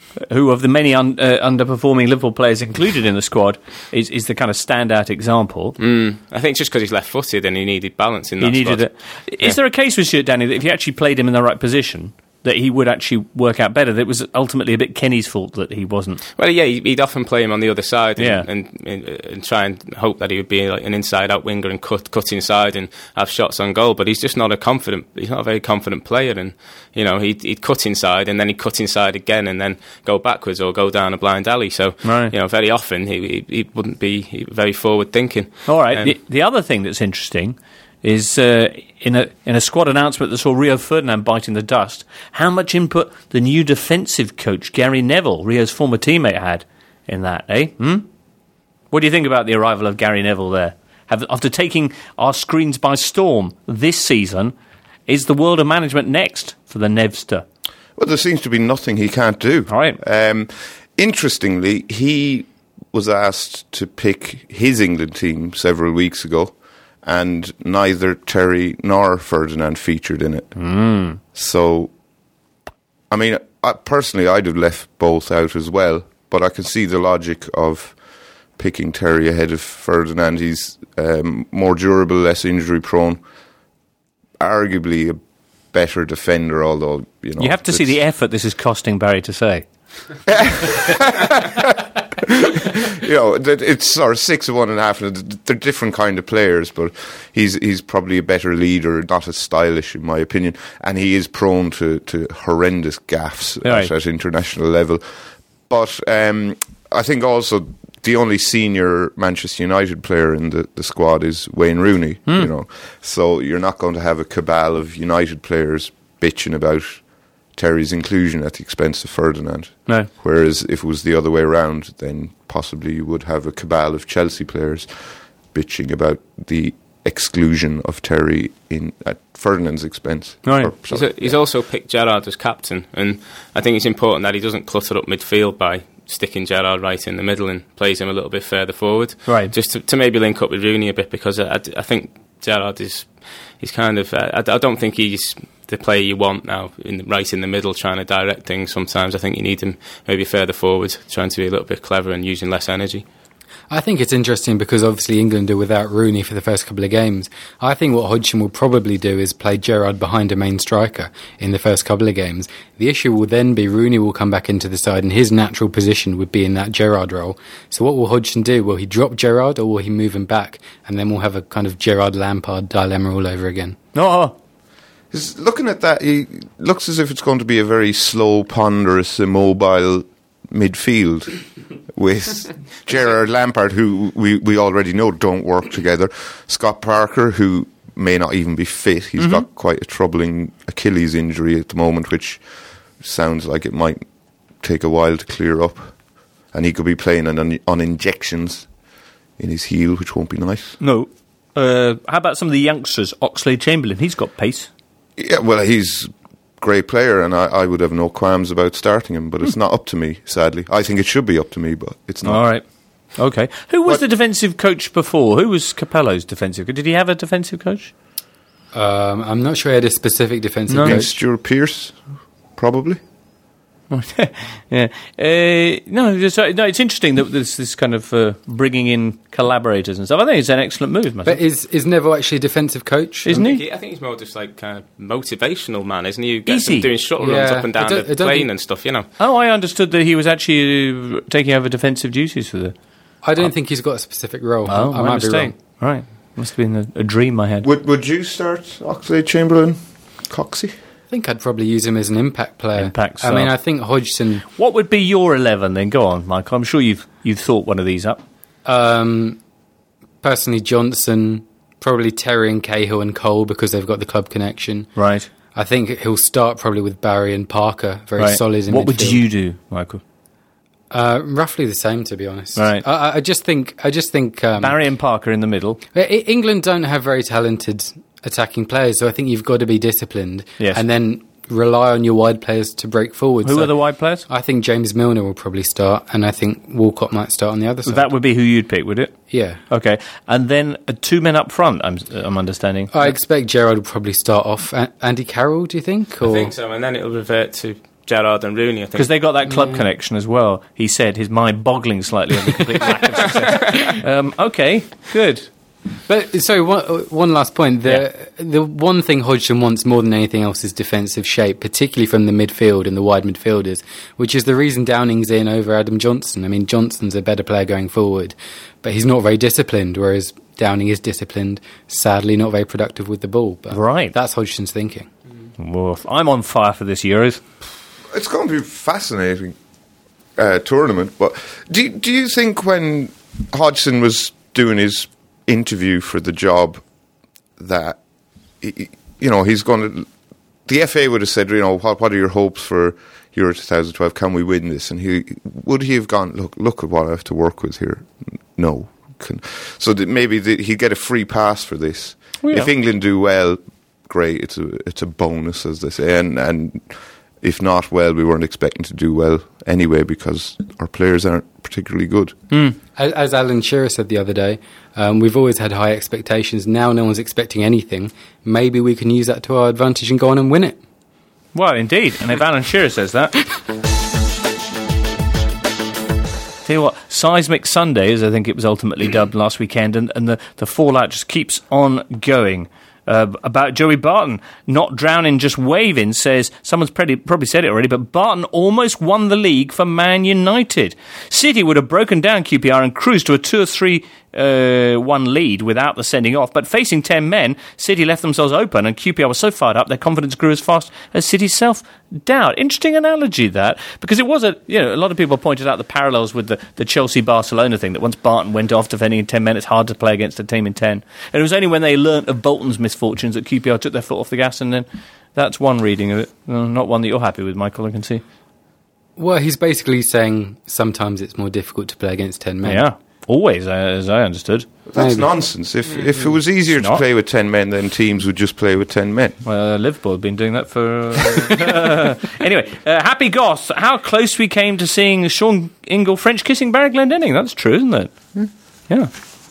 S3: who of the many un, uh, underperforming Liverpool players included in the squad is, is the kind of standout example.
S5: Mm, I think just because he's left-footed and he needed balance in that
S3: he needed
S5: squad.
S3: it. Is yeah. there a case with Stuart, Danny, that if you actually played him in the right position, that he would actually work out better? That it was ultimately a bit Kenny's fault that he wasn't.
S5: Well, yeah, he'd often play him on the other side and,
S3: yeah.
S5: and, and, and try and hope that he would be like an inside-out winger and cut, cut inside and have shots on goal. But he's just not a confident. He's not a very confident player, and you know he'd, he'd cut inside and then he'd cut inside again and then go backwards or go down a blind alley. So
S3: right.
S5: you know, very often he, he, he wouldn't be very forward-thinking.
S3: All right.
S5: Um,
S3: the, the other thing that's interesting is uh, in a in a squad announcement that saw Rio Ferdinand biting the dust, how much input the new defensive coach, Gary Neville, Rio's former teammate, had in that, eh? Hmm? What do you think about the arrival of Gary Neville there? Have, after taking our screens by storm this season, is the world of management next for the Nevster?
S4: Well, there seems to be nothing he can't do.
S3: All right.
S4: Um, interestingly, he was asked to pick his England team several weeks ago, and neither Terry nor Ferdinand featured in it.
S3: Mm.
S4: So, I mean, I, personally, I'd have left both out as well, but I can see the logic of picking Terry ahead of Ferdinand. He's um, more durable, less injury prone, arguably a better defender, although, you know...
S3: You have to see the effort this is costing Barry to say.
S4: You know, it's sort of six of one and a half. They're different kind of players, but he's he's probably a better leader, not as stylish in my opinion, and he is prone to, to horrendous gaffes
S3: right.
S4: at, at international level. But um, I think also the only senior Manchester United player in the, the squad is Wayne Rooney.
S3: Hmm.
S4: You know, so you're not going to have a cabal of United players bitching about Terry's inclusion at the expense of Ferdinand.
S3: No.
S4: Whereas if it was the other way around, then possibly you would have a cabal of Chelsea players bitching about the exclusion of Terry in at Ferdinand's expense.
S3: Right.
S4: Or,
S5: He's,
S4: sorry,
S5: a, he's
S4: yeah.
S5: also picked Gerrard as captain, and I think it's important that he doesn't clutter up midfield by sticking Gerrard right in the middle and plays him a little bit further forward.
S3: Right.
S5: Just to, to maybe link up with Rooney a bit, because I, I, I think Gerrard is he's kind of uh, I, I don't think he's the player you want now, in the, right in the middle, trying to direct things. Sometimes I think you need him maybe further forward, trying to be a little bit clever and using less energy.
S1: I think it's interesting because obviously England are without Rooney for the first couple of games. I think what Hodgson will probably do is play Gerrard behind a main striker in the first couple of games. The issue will then be Rooney will come back into the side and his natural position would be in that Gerrard role. So what will Hodgson do? Will he drop Gerrard or will he move him back? And then we'll have a kind of Gerrard-Lampard dilemma all over again.
S3: Oh,
S4: He's looking at that, he looks as if it's going to be a very slow, ponderous, immobile midfield with Gerrard, Lampard, who we, we already know don't work together, Scott Parker, who may not even be fit. He's mm-hmm. got quite a troubling Achilles injury at the moment, which sounds like it might take a while to clear up, and he could be playing on, on injections in his heel, which won't be nice.
S3: No. Uh, how about some of the youngsters? Oxlade-Chamberlain, he's got pace.
S4: Yeah, well, he's a great player, and I, I would have no qualms about starting him, but it's not up to me, sadly. I think it should be up to me, but it's not.
S3: All right. Okay. Who was
S4: what?
S3: the defensive coach before? Who was Capello's defensive coach? Did he have a defensive coach?
S1: Um, I'm not sure he had a specific defensive
S3: No.
S1: coach.
S4: Stuart Pearce, probably.
S3: yeah. Uh, no, just, uh, no, it's interesting that there's this kind of uh, bringing in collaborators and stuff. I think it's an excellent move, myself.
S1: But is is Neville actually a defensive coach?
S3: Isn't
S5: I
S3: he?
S5: think, he, I think he's more just like kind of motivational man, isn't he? You get
S3: Is he?
S5: him doing shuttle
S1: Yeah.
S5: runs up and down
S1: I don't- I
S5: the
S1: don't
S5: plane
S1: think-
S5: and stuff, you know.
S3: Oh, I understood that he was actually uh, taking over defensive duties for the...
S1: I don't think he's got a specific role.
S3: Oh,
S1: I
S3: my
S1: might be
S3: mistake.
S1: wrong.
S3: Right. Must have been a, a dream I had.
S4: Would Would you start Oxlade-Chamberlain, Coxey?
S1: I think I'd probably use him as an impact player.
S3: Impact
S1: I mean,
S3: star.
S1: I think Hodgson...
S3: What would be your eleven then? Go on, Michael. I'm sure you've you've thought one of these up.
S1: Um, personally, Johnson, probably Terry and Cahill and Cole because they've got the club connection.
S3: Right.
S1: I think he'll start probably with Barry and Parker, very
S3: right.
S1: solid in
S3: What would
S1: midfield.
S3: you do, Michael?
S1: Uh, roughly the same, to be honest.
S3: Right.
S1: I, I- I just think... I just think um,
S3: Barry and Parker in the middle.
S1: I- England don't have very talented attacking players, so I think you've got to be disciplined.
S3: Yes.
S1: And then rely on your wide players to break forward.
S3: Who
S1: So
S3: are the wide players?
S1: I think James Milner will probably start, and I think Walcott might start on the other side.
S3: That would be who you'd pick, would it?
S1: Yeah.
S3: Okay. And then uh, two men up front, I'm, I'm understanding.
S1: I expect Gerrard will probably start off. A- Andy Carroll, do you think? Or
S5: I think so, and then it'll revert to Gerrard and Rooney, I think.
S3: Because they got that club connection as well. He said, his mind boggling slightly on the complete lack of success. Um, okay, good.
S1: But so one, one last point. The the one thing Hodgson wants more than anything else is defensive shape, particularly from the midfield and the wide midfielders, which is the reason Downing's in over Adam Johnson. I mean, Johnson's a better player going forward, but he's not very disciplined, whereas Downing is disciplined, sadly not very productive with the ball. But
S3: right.
S1: That's Hodgson's thinking.
S3: Well, I'm on fire for this Euros.
S4: It's going to be a fascinating uh, tournament, but do, do you think when Hodgson was doing his interview for the job that, you know, he's going to, the F A would have said, you know, what, what are your hopes for Euro twenty twelve? Can we win this? And he would he have gone, look, look at what I have to work with here. No. Can, so that maybe the, he'd get a free pass for this. Yeah. If England do well, great. It's a it's a bonus, as they say. And and if not well, we weren't expecting to do well anyway because our players aren't particularly good.
S1: Mm. As, as Alan Shearer said the other day, um, we've always had high expectations. Now no one's expecting anything. Maybe we can use that to our advantage and go on and win it.
S3: Well, indeed. And if Alan Shearer says that... Tell you what, Seismic Sundays, I think it was ultimately dubbed last weekend, and, and the, the fallout just keeps on going. Uh, about Joey Barton not drowning, just waving, says, someone's pretty, probably said it already, but Barton almost won the league for Man United. City would have broken down Q P R and cruised to a two or three uh, one lead without the sending off, but facing ten men, City left themselves open and Q P R was so fired up their confidence grew as fast as City's self-doubt. Interesting analogy, that, because it was a, you know, a lot of people pointed out the parallels with the, the Chelsea-Barcelona thing, that once Barton went off defending in ten men, it's hard to play against a team in ten. And it was only when they learnt of Bolton's misfortunes that Q P R took their foot off the gas, and then that's one reading of it. Well, not one that you're happy with, Michael, I can see.
S1: Well, he's basically saying sometimes it's more difficult to play against ten men.
S3: Yeah, always, as I understood.
S4: That's
S1: Maybe.
S4: nonsense. If if it was easier
S3: It's
S4: to
S3: not.
S4: play with ten men, then teams would just play with ten men.
S3: Well, uh, Liverpool have been doing that for... Uh, anyway, uh, Happy Goss, how close we came to seeing Sean Ingle French kissing Barry Glendenning. That's true, isn't it? Hmm. Yeah.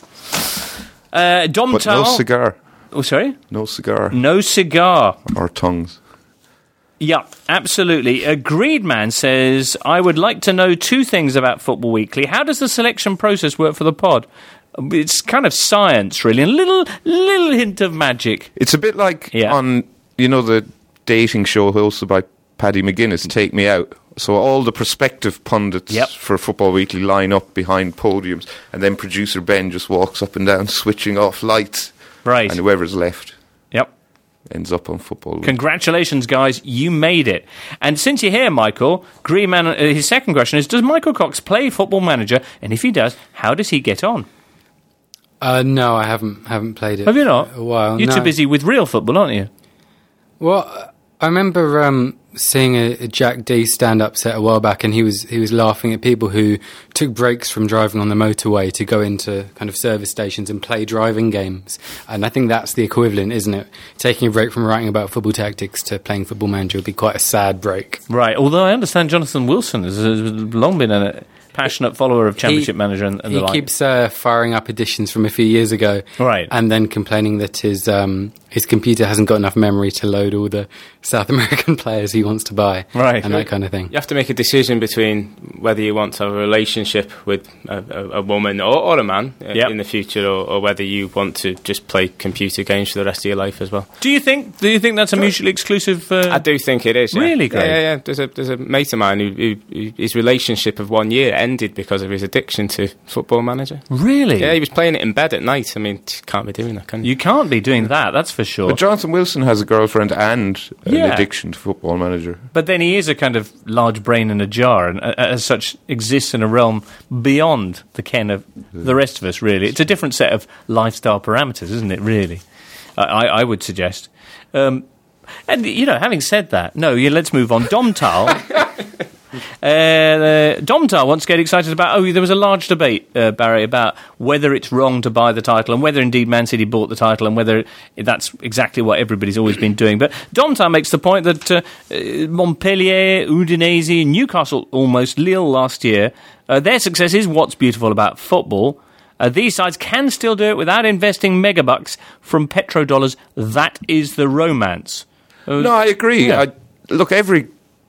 S3: Uh, Dom
S4: But
S3: Tal-
S4: no cigar.
S3: Oh, sorry?
S4: No cigar.
S3: No cigar.
S4: Or tongues.
S3: Yeah, absolutely. A Greed Man says, I would like to know two things about Football Weekly. How does the selection process work for the pod? It's kind of science, really, and a little, little hint of magic.
S4: It's a bit like
S3: Yeah.
S4: on, you know, the dating show hosted by Paddy McGuinness, Take Me Out. So all the prospective pundits
S3: Yep.
S4: for Football Weekly line up behind podiums, and then producer Ben just walks up and down, switching off lights.
S3: Right.
S4: And whoever's left
S3: Yep.
S4: ends up on Football Weekly.
S3: Congratulations, guys. You made it. And since you're here, Michael, Green Man, uh, his second question is, does Michael Cox play Football Manager? And if he does, how does he get on?
S1: Uh, no, I haven't haven't played it.
S3: Have you not?
S1: For a while.
S3: You're
S1: no.
S3: too busy with real football, aren't you?
S1: Well, I remember um, seeing a, a Jack D stand-up set a while back, and he was he was laughing at people who took breaks from driving on the motorway to go into kind of service stations and play driving games. And I think that's the equivalent, isn't it? Taking a break from writing about football tactics to playing Football Manager would be quite a sad break.
S3: Right. Although I understand Jonathan Wilson has, has long been a passionate follower of Championship
S1: He-
S3: Manager and, and
S1: he
S3: the like.
S1: keeps uh, firing up editions from a few years ago,
S3: Right.
S1: and then complaining that his um, his computer hasn't got enough memory to load all the South American players he wants to buy,
S3: Right.
S1: and that kind of thing.
S5: You have to make a decision between whether you want to have a relationship with a, a, a woman or, or a man uh,
S3: Yep.
S5: in the future, or, or whether you want to just play computer games for the rest of your life as well.
S3: Do you think? Do you think that's a mutually exclusive? Uh,
S5: I do think it is. Yeah.
S3: Really,
S5: Yeah,
S3: Greg?
S5: yeah, yeah. There's a there's a mate of mine who, who, who his relationship of one year ended because of his addiction to Football Manager.
S3: Really?
S5: Yeah, he was playing it in bed at night. I mean, you can't be doing that, can you?
S3: You can't be doing that. That's for sure.
S4: But Jonathan Wilson has a girlfriend and an
S3: Yeah.
S4: addiction to Football Manager.
S3: But then he is a kind of large brain in a jar, and uh, as such exists in a realm beyond the ken of the rest of us, really. It's a different set of lifestyle parameters, isn't it, really? I, I, I would suggest. Um, and, you know, having said that, no, yeah, let's move on. Domtal... Uh, uh, Domtar wants to get excited about, oh, there was a large debate, uh, Barry, about whether it's wrong to buy the title and whether indeed Man City bought the title and whether that's exactly what everybody's always been doing. But Domtar makes the point that uh, uh, Montpellier, Udinese, Newcastle almost, Lille last year, uh, their success is what's beautiful about football. Uh, these sides can still do it without investing megabucks from petrodollars. That is the romance. Uh,
S4: No, I agree.
S3: Yeah.
S4: I, look, every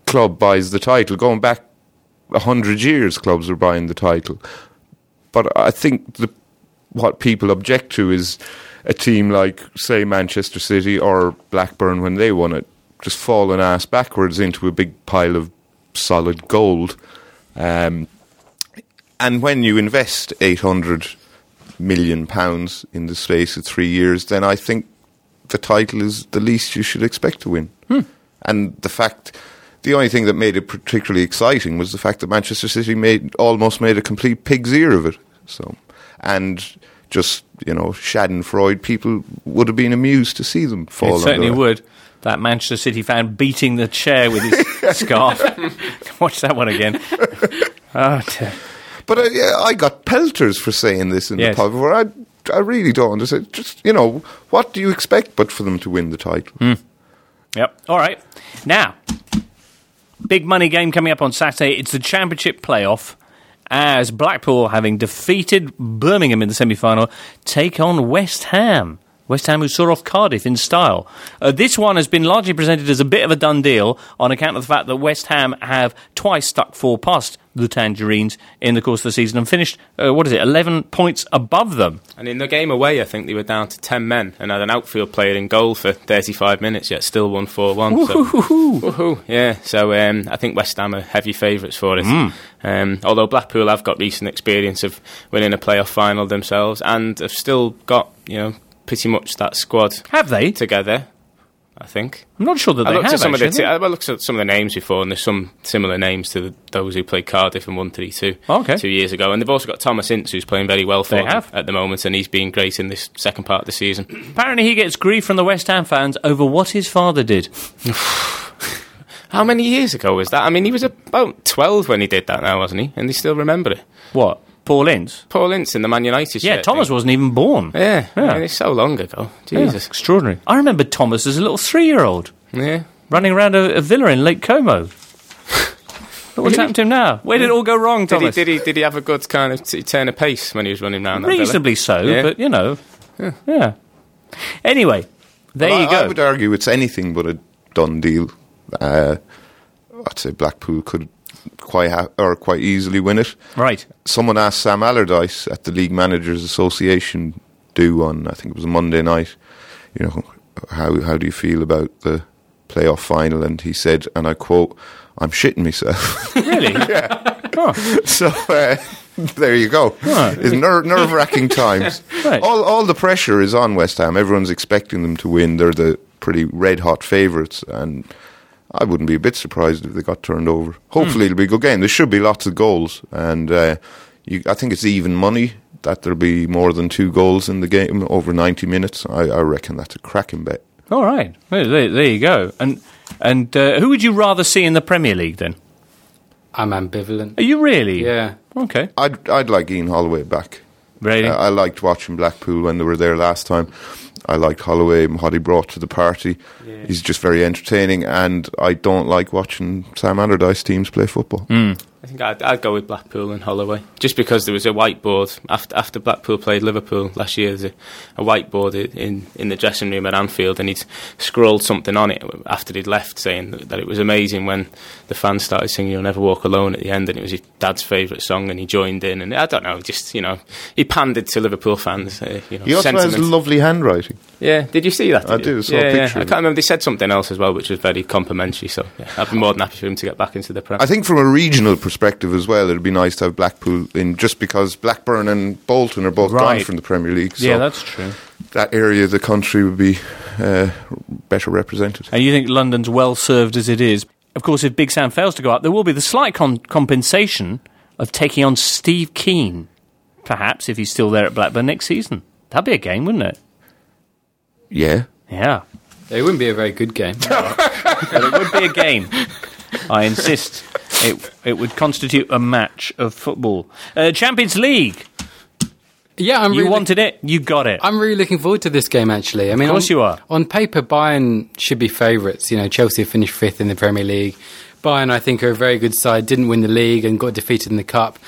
S4: club buys the title. Going back a hundred years, clubs were buying the title. But I think the, what people object to is a team like, say, Manchester City or Blackburn when they won it, just falling ass backwards into a big pile of solid gold. Um, and when you invest eight hundred million pounds in the space of three years, then I think the title is the least you should expect to win.
S3: Hmm.
S4: And the fact, the only thing that made it particularly exciting was the fact that Manchester City made almost made a complete pig's ear of it. So, and just, you know, Schadenfreude, people would have been amused to see them fall.
S3: It certainly
S4: under that.
S3: would. That Manchester City fan beating the chair with his scarf. Watch that one again. Oh, dear.
S4: But uh, yeah, I got pelters for saying this in
S3: Yes.
S4: the pub. Where I, I really don't understand. Just, you know, what do you expect but for them to win the title?
S3: Hmm. Yep. All right. Now, big money game coming up on Saturday. It's the Championship playoff, as Blackpool, having defeated Birmingham in the semi-final, take on West Ham. West Ham, who saw off Cardiff in style. Uh, this one has been largely presented as a bit of a done deal on account of the fact that West Ham have twice stuck four past the Tangerines in the course of the season and finished, uh, what is it, eleven points above them.
S5: And in the game away, I think they were down to ten men and had an outfield player in goal for thirty-five minutes, yet still won four one. So, woohoo, yeah, so um, I think West Ham are heavy favourites for it.
S3: Mm.
S5: Um, although Blackpool have got recent experience of winning a playoff final themselves and have still got, you know, pretty much that squad
S3: Have they?
S5: together, I think.
S3: I'm not sure that
S5: I
S3: they
S5: looked
S3: have,
S5: at some of
S3: actually,
S5: the
S3: have
S5: t- I looked at some of the names before, and there's some similar names to the, those who played Cardiff and won three two
S3: Oh, okay.
S5: two years ago. And they've also got Thomas Ince, who's playing very well for
S3: They
S5: them
S3: have.
S5: at the moment, and he's been great in this second part of the season.
S3: Apparently he gets grief from the West Ham fans over what his father did.
S5: How many years ago was that? I mean, he was about twelve when he did that now, wasn't he? And they still remember it.
S3: What? Paul Ince?
S5: Paul Ince in the Man United
S3: Yeah,
S5: shirt
S3: Thomas
S5: thing.
S3: wasn't even born.
S5: Yeah,
S3: Yeah.
S5: I mean, it's so long ago.
S3: Yeah,
S5: Jesus.
S3: extraordinary. I remember Thomas as a little three-year-old
S5: Yeah.
S3: running around a, a villa in Lake Como. But what's happened to him now? Where did it all go wrong,
S5: Did he,
S3: Thomas?
S5: did he did he have a good kind of t- turn of pace when he was running around that villa?
S3: Reasonably so,
S5: Yeah.
S3: but, you know, yeah. yeah. Anyway, there
S4: Well,
S3: you
S4: I,
S3: go.
S4: I would argue it's anything but a done deal. Uh, I'd say Blackpool could quite ha- or quite easily win it.
S3: Right.
S4: Someone asked Sam Allardyce at the League Managers Association do on, I think it was a Monday night, you know, how how do you feel about the playoff final? And he said, and I quote, "I'm shitting myself."
S3: Really?
S4: Yeah.
S3: Oh.
S4: So uh, there you go.
S3: Right.
S4: It's ner- nerve-wracking times.
S3: Right.
S4: All all the pressure is on West Ham. Everyone's expecting them to win. They're the pretty red-hot favourites, and I wouldn't be a bit surprised if they got turned over. Hopefully it'll be a good game. There should be lots of goals, and uh, you, I think it's even money that there'll be more than two goals in the game over ninety minutes. I, I reckon that's a cracking bet.
S3: All right. Well, there, there you go. And and uh, who would you rather see in the Premier League, then?
S1: I'm ambivalent.
S3: Are you really?
S1: Yeah.
S3: Okay.
S4: I'd I'd like Ian Holloway back.
S3: Really?
S4: Uh, I liked watching Blackpool when they were there last time. I liked Holloway and what he brought to the party.
S5: Yeah.
S4: He's just very entertaining, and I don't like watching Sam Allardyce teams play football.
S3: Mm.
S5: I think I'd, I'd go with Blackpool and Holloway, just because there was a whiteboard after after Blackpool played Liverpool last year. There's a, a whiteboard in in the dressing room at Anfield, and he'd scrawled something on it after he'd left, saying that, that it was amazing when the fans started singing "You'll Never Walk Alone" at the end, and it was his dad's favourite song, and he joined in. And I don't know, just you know, he pandered to Liverpool fans. Uh, you know,
S4: He also
S5: sentiment.
S4: has lovely handwriting.
S5: Yeah, did you see that?
S4: I
S5: did you?
S4: do, saw a
S5: yeah, yeah.
S4: picture
S5: I
S4: of
S5: can't remember. They said something else as well, which was very complimentary. So yeah, I'd be more than happy for him to get back into the Prem.
S4: I think from a regional perspective as well, it'd be nice to have Blackpool in, just because Blackburn and Bolton are both
S3: Right.
S4: gone from the Premier League. So
S3: Yeah, that's true.
S4: that area of the country would be uh, better represented.
S3: And you think London's well served as it is? Of course, if Big Sam fails to go up, there will be the slight con- compensation of taking on Steve Keane, perhaps, if he's still there at Blackburn next season. That'd be a game, wouldn't it?
S4: Yeah.
S3: Yeah.
S1: It wouldn't be a very good game.
S3: But it would be a game. I insist. It it would constitute a match of football. Uh, Champions League.
S1: Yeah, I'm
S3: You
S1: really,
S3: wanted it. You got it.
S1: I'm really looking forward to this game, actually. I mean,
S3: Of course
S1: on,
S3: you are.
S1: On paper, Bayern should be favourites. You know, Chelsea have finished fifth in the Premier League. Bayern, I think, are a very good side. Didn't win the league and got defeated in the cup.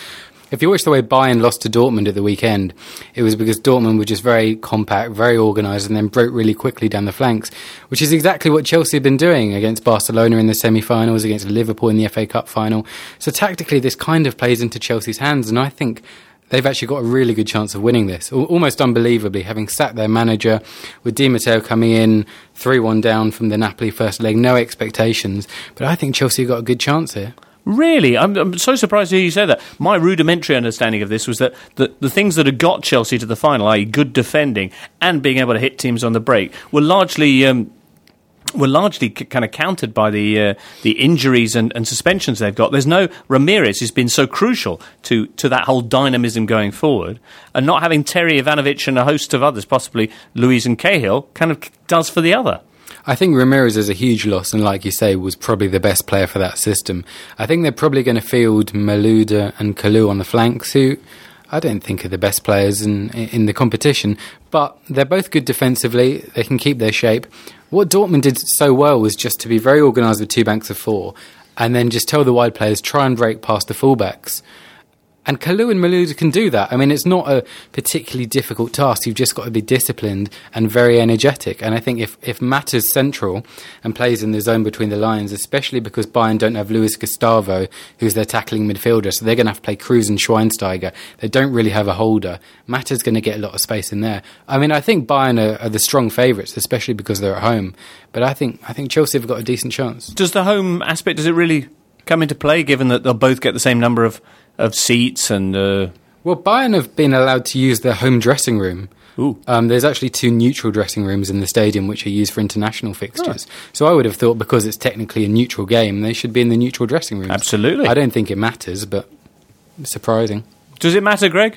S1: If you watch the way Bayern lost to Dortmund at the weekend, it was because Dortmund were just very compact, very organised, and then broke really quickly down the flanks, which is exactly what Chelsea have been doing against Barcelona in the semi-finals, against Liverpool in the F A Cup final. So tactically, this kind of plays into Chelsea's hands, and I think they've actually got a really good chance of winning this, almost unbelievably, having sacked their manager, with Di Matteo coming in three one down from the Napoli first leg, no expectations. But I think Chelsea got a good chance here.
S3: Really? I'm, I'm so surprised to hear you say that. My rudimentary understanding of this was that the, the things that had got Chelsea to the final, that is good defending and being able to hit teams on the break, were largely... Um, were largely c- kind of countered by the uh, the injuries and, and suspensions they've got. There's no Ramirez, who's been so crucial to, to that whole dynamism going forward, and not having Terry Ivanovic and a host of others, possibly Luiz and Cahill, kind of does for the other.
S1: I think Ramirez is a huge loss, and like you say, was probably the best player for that system. I think they're probably going to field Malouda and Kalou on the flanks, who I don't think are the best players in in the competition, but they're both good defensively. They can keep their shape. What Dortmund did so well was just to be very organised with two banks of four, and then just tell the wide players, try and break past the fullbacks. And Kalou and Malouda can do that. I mean, it's not a particularly difficult task. You've just got to be disciplined and very energetic. And I think if, if Mata's central and plays in the zone between the lines, especially because Bayern don't have Luis Gustavo, who's their tackling midfielder, so they're going to have to play Cruz and Schweinsteiger. They don't really have a holder. Mata's going to get a lot of space in there. I mean, I think Bayern are, are the strong favourites, especially because they're at home. But I think I think Chelsea have got a decent chance.
S3: Does the home aspect, does it really come into play, given that they'll both get the same number of of seats and... Uh...
S1: Well, Bayern have been allowed to use their home dressing room.
S3: Ooh.
S1: Um, there's actually two neutral dressing rooms in the stadium which are used for international fixtures.
S3: Oh.
S1: So I would have thought because it's technically a neutral game, they should be in the neutral dressing rooms.
S3: Absolutely.
S1: I don't think it matters, but it's surprising.
S3: Does it matter, Greg?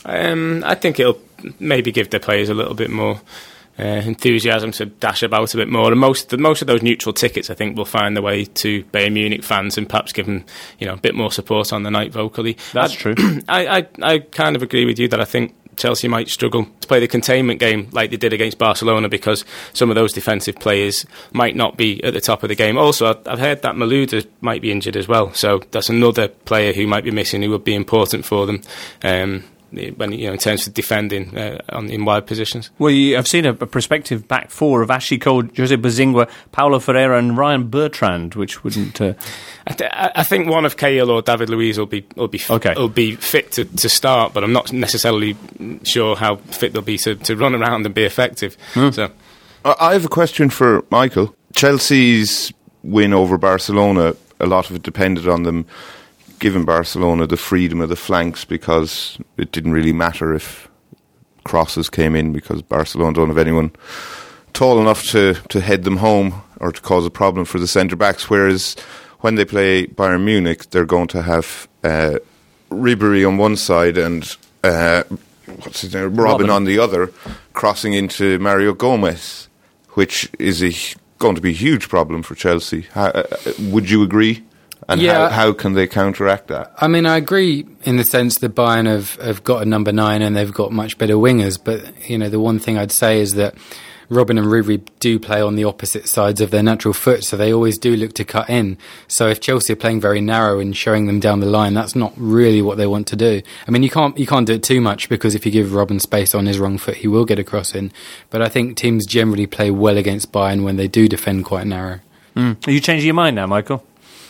S5: Um, I think it'll maybe give the players a little bit more Uh, enthusiasm to dash about a bit more, and most most of those neutral tickets I think will find their way to Bayern Munich fans and perhaps give them, you know, a bit more support on the night vocally.
S3: That's
S5: I,
S3: true.
S5: I, I, I kind of agree with you that I think Chelsea might struggle to play the containment game like they did against Barcelona, because some of those defensive players might not be at the top of the game. Also, I've heard that Malouda might be injured as well, so that's another player who might be missing who would be important for them. Um, when you know, in terms of defending uh, on in wide positions.
S3: Well, you, I've seen a, a prospective back four of Ashley Cole, Jose Bozingua, Paulo Ferreira, and Ryan Bertrand, which wouldn't. Uh...
S5: I, th- I think one of Cahill or David Luiz will be will be f-
S3: okay.
S5: will be fit to, to start, but I'm not necessarily sure how fit they'll be to, to run around and be effective. Mm. So,
S4: I have a question for Michael. Chelsea's win over Barcelona, a lot of it depended on them giving Barcelona the freedom of the flanks, because it didn't really matter if crosses came in, because Barcelona don't have anyone tall enough to, to head them home or to cause a problem for the centre-backs, whereas when they play Bayern Munich, they're going to have uh, Ribéry on one side and uh, what's his name? Robin, Robin on the other, crossing into Mario Gomez, which is a, going to be a huge problem for Chelsea. How, uh, would you agree? And
S1: yeah.
S4: how, how can they counteract that?
S1: I mean, I agree in the sense that Bayern have, have got a number nine and they've got much better wingers. But, you know, the one thing I'd say is that Robin and Ribéry do play on the opposite sides of their natural foot, so they always do look to cut in. So if Chelsea are playing very narrow and showing them down the line, that's not really what they want to do. I mean, you can't you can't do it too much, because if you give Robin space on his wrong foot, he will get a cross in. But I think teams generally play well against Bayern when they do defend quite narrow.
S3: Mm. Are you changing your mind now, Michael?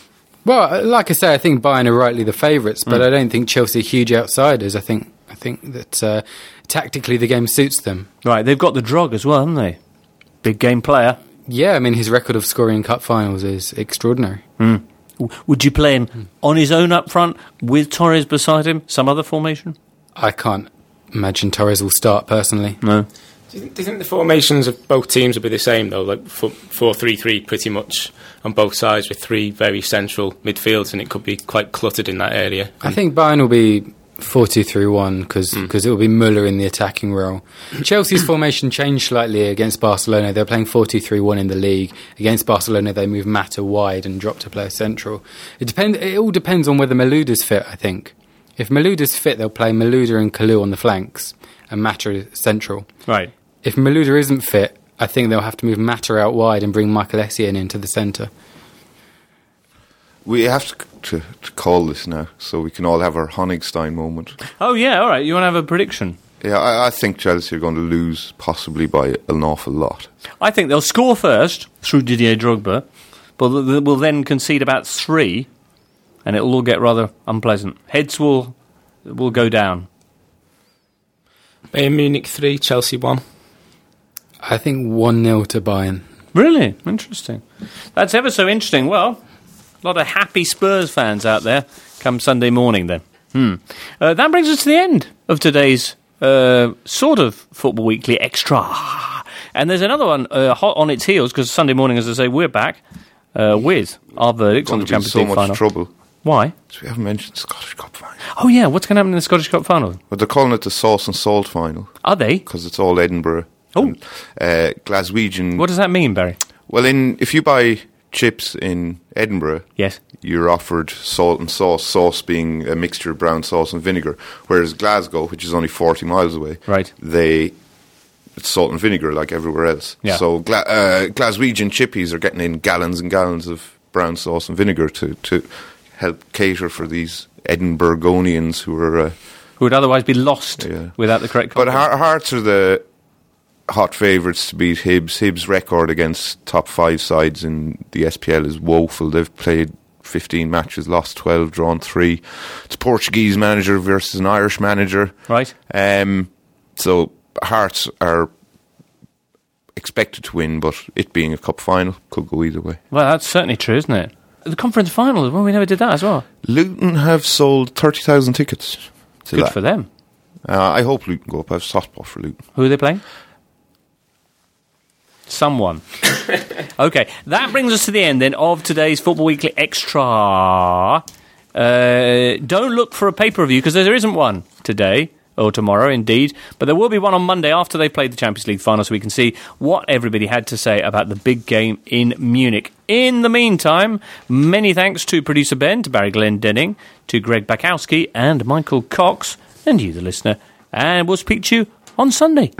S1: Well, like I say, I think Bayern are rightly the favourites, but mm. I don't think Chelsea are huge outsiders. I think I think that uh, tactically the game suits them.
S3: Right, they've got the Drog as well, haven't they? Big game player.
S1: Yeah, I mean, his record of scoring in cup finals is extraordinary.
S3: Mm. Would you play him mm. on his own up front, with Torres beside him, some other formation?
S1: I can't imagine Torres will start, personally.
S3: No.
S5: Do you, think, do you think the formations of both teams will be the same, though? Like four three three pretty much on both sides, with three very central midfields, and it could be quite cluttered in that area.
S1: I think Bayern will be four two three one, because mm. it will be Müller in the attacking role. Chelsea's formation changed slightly against Barcelona. They're playing four two three one in the league. Against Barcelona, they move Mata wide and drop to play central. It depend. It all depends on whether Malouda's fit, I think. If Malouda's fit, they'll play Malouda and Kalou on the flanks and Mata central.
S3: Right.
S1: If Malouda isn't fit, I think they'll have to move Mata out wide and bring Michael Essien into the centre.
S4: We have to, to, to call this now, so we can all have our Honigstein moment.
S3: Oh, yeah, all right. You want to have a prediction?
S4: Yeah, I, I think Chelsea are going to lose, possibly by an awful lot.
S3: I think they'll score first through Didier Drogba, but they will then concede about three, and it will all get rather unpleasant. Heads will will go down.
S5: Bayern Munich three, Chelsea one.
S1: I think one nil to Bayern.
S3: Really? Interesting. That's ever so interesting. Well, a lot of happy Spurs fans out there come Sunday morning then. Hmm. Uh, that brings us to the end of today's uh, sort of Football Weekly Extra. And there's another one uh, hot on its heels, because Sunday morning, as I say, we're back uh, with our verdicts on the Champions League
S4: final.
S3: final.
S4: So much trouble.
S3: Why?
S4: So we haven't mentioned the Scottish Cup final.
S3: Oh, yeah. What's going to happen in the Scottish Cup final?
S4: But they're calling it the Sauce and Salt final.
S3: Are they?
S4: Because it's all Edinburgh.
S3: Oh.
S4: And, uh, Glaswegian...
S3: What does that mean, Barry?
S4: Well, in if you buy chips in Edinburgh...
S3: Yes.
S4: You're offered salt and sauce, sauce being a mixture of brown sauce and vinegar. Whereas Glasgow, which is only forty miles away...
S3: Right.
S4: They... It's salt and vinegar like everywhere else.
S3: Yeah.
S4: So Gla- uh, Glaswegian chippies are getting in gallons and gallons of brown sauce and vinegar to, to help cater for these Edinburghonians who are... Uh,
S3: Who would otherwise be lost
S4: Yeah.
S3: without the correct
S4: but
S3: content.
S4: Har- Hearts are the hot favourites to beat Hibs. Hibs' record against top five sides in the S P L is woeful. They've played fifteen matches, lost twelve, drawn three. It's a Portuguese manager versus an Irish manager.
S3: Right.
S4: Um, so Hearts are expected to win, but it being a cup final could go either way.
S3: Well, that's certainly true, isn't it? The conference final, well, we never did that as well.
S4: Luton have sold thirty thousand tickets to
S3: Good
S4: that.
S3: for them.
S4: Uh, I hope Luton go up. I have a soft spot for Luton.
S3: Who are they playing? Someone. Okay, that brings us to the end then of today's Football Weekly Extra. Uh, don't look for a paper review because there isn't one today. Or tomorrow, indeed. But there will be one on Monday after they played the Champions League final, so we can see what everybody had to say about the big game in Munich. In the meantime, many thanks to producer Ben, to Barry Glendenning, to Greg Bakowski and Michael Cox, and you, the listener. And we'll speak to you on Sunday.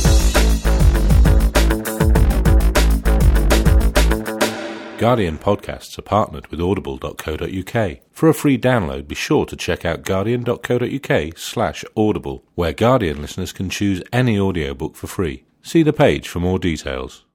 S2: Guardian podcasts are partnered with audible dot co dot uk. For a free download, be sure to check out guardian dot co dot uk slash audible, where Guardian listeners can choose any audiobook for free. See the page for more details.